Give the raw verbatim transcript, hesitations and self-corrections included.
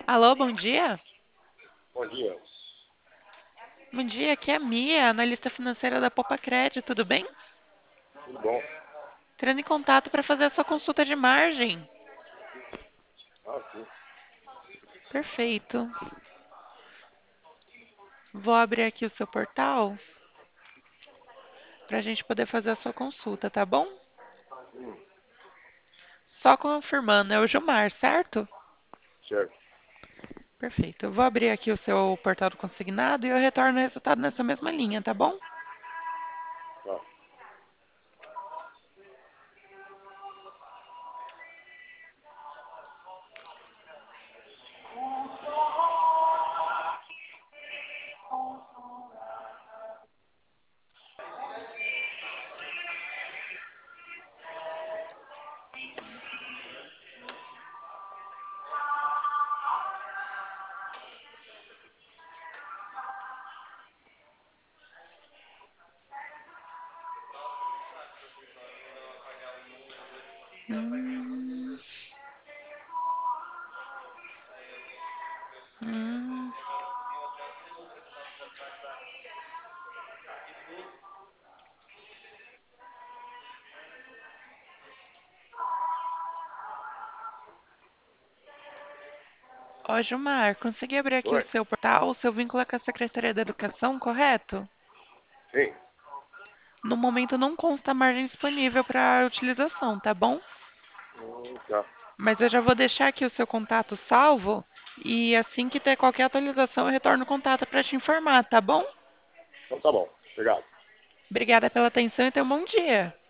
Alô, bom dia. Bom dia. Bom dia, aqui é a Mia, analista financeira da Popa Cred, tudo bem? Tudo bom? Entrando em contato para fazer a sua consulta de margem. Ah, sim. Perfeito. Vou abrir aqui o seu portal para a gente poder fazer a sua consulta, tá bom? Hum, Só confirmando, é o Gilmar, certo? certo. Perfeito. Eu vou abrir aqui o seu portal do consignado e eu retorno o resultado nessa mesma linha, tá bom? Tá. Hum, hum. Ó, Gilmar, consegui abrir aqui o Oi? seu portal, o seu vínculo é com a Secretaria da Educação, correto? Sim. No momento não consta margem disponível para utilização, tá bom? Hum, tá. Mas eu já vou deixar aqui o seu contato salvo e assim que ter qualquer atualização eu retorno o contato para te informar, tá bom? Então tá bom. Obrigado. Obrigada pela atenção e tenha um bom dia.